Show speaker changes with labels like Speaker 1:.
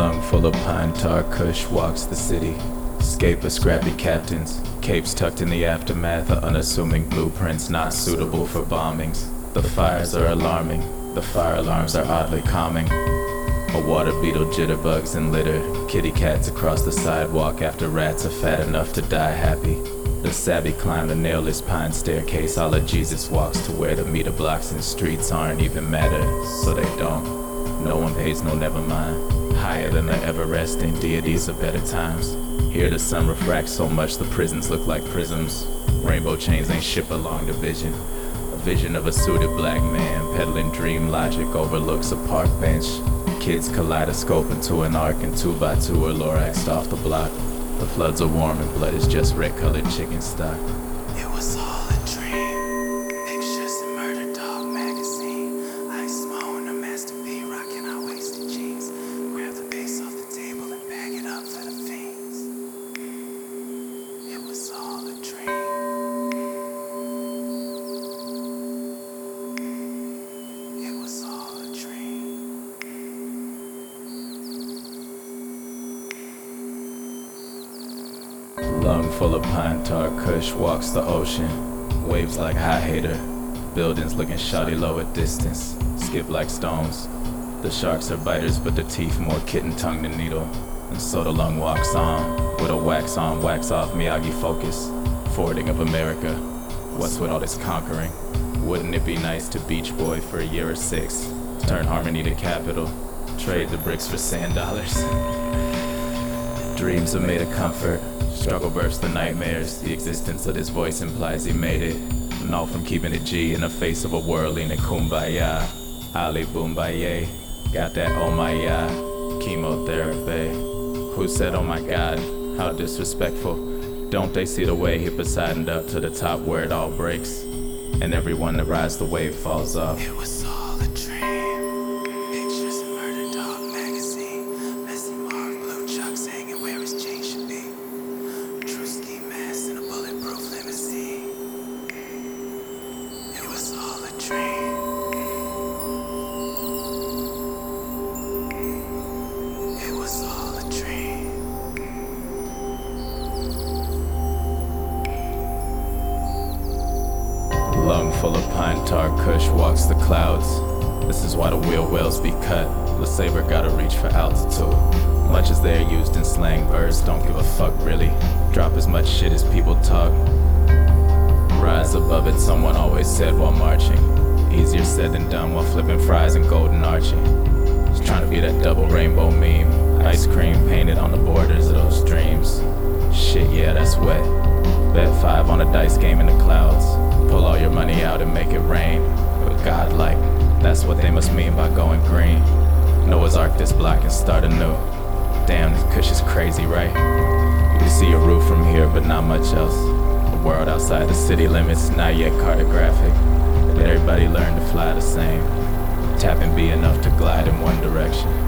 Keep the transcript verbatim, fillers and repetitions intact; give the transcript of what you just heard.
Speaker 1: Lung full of pine tar kush walks the city. Escape of scrappy captains, capes tucked in the aftermath of unassuming blueprints not suitable for bombings. The fires are alarming, the fire alarms are oddly calming. A water beetle jitterbugs and litter, kitty cats across the sidewalk after rats are fat enough to die happy. The savvy climb the nailless pine staircase, all of Jesus walks to where the meter blocks and streets aren't even matter, so they don't. No one pays no never mind. Higher than the ever-resting deities of better times. Here the sun refracts so much the prisons look like prisms. Rainbow chains ain't ship along the vision. A vision of a suited black man peddling dream logic overlooks a park bench. Kids kaleidoscope into an arc and two by two are Loraxed off the block. The floods are warm and blood is just red-colored chicken stock.
Speaker 2: It was all a dream. Pictures in Murder Dog magazine. Ice Moan, a Master P, rocking our wasted jeans. Grab the base off the table and bag it up for the fiends. It was all a dream. It was all a dream.
Speaker 1: Lung full of pine tar kush walks the ocean. Waves like high hater. Buildings looking shoddy low at distance. Skip like stones. The sharks are biters but the teeth more kitten tongue than needle. And so the lung walks on with a wax on wax off Miyagi focus. Forwarding of America. What's with all this conquering? Wouldn't it be nice to Beach Boy for a year or six? Turn Harmony to capital. Trade the bricks for sand dollars. Dreams are made of comfort. Struggle births the nightmares. The existence of this voice implies he made it. And all from keeping it G in the face of a whirling and kumbaya. Ali Boombaye. Got that oh my yeah. Chemotherapy. Who said oh my god? How disrespectful. Don't they see the way he Poseidoned up to the top where it all breaks? And everyone that rides the wave falls off.
Speaker 2: It was all a dream. Pictures in Murder Dog magazine. Messy Marv, blue chucks hanging where his chain should be. True ski mask in a bulletproof limousine. It was all a dream. It was all a dream.
Speaker 1: Lung full of pine tar kush walks the clouds. This is why the wheel wells be cut. The saber gotta reach for altitude. Much as they're used in slang, birds don't give a fuck really. Drop as much shit as people talk. Rise above it, someone always said while marching. Easier said than done while flipping fries and golden arching. Just trying to be that double rainbow meme. Ice cream painted on the borders of those dreams. Shit, yeah, that's wet. Bet five on a dice game in the clouds. Pull all your money out and make it rain. But godlike, that's what they must mean by going green. Noah's Ark this block and start anew. Damn, this kush is crazy, right? You can see a roof from here, but not much else. The world outside the city limits, not yet cartographic. Let everybody learn to fly the same. Tap and be enough to glide in one direction.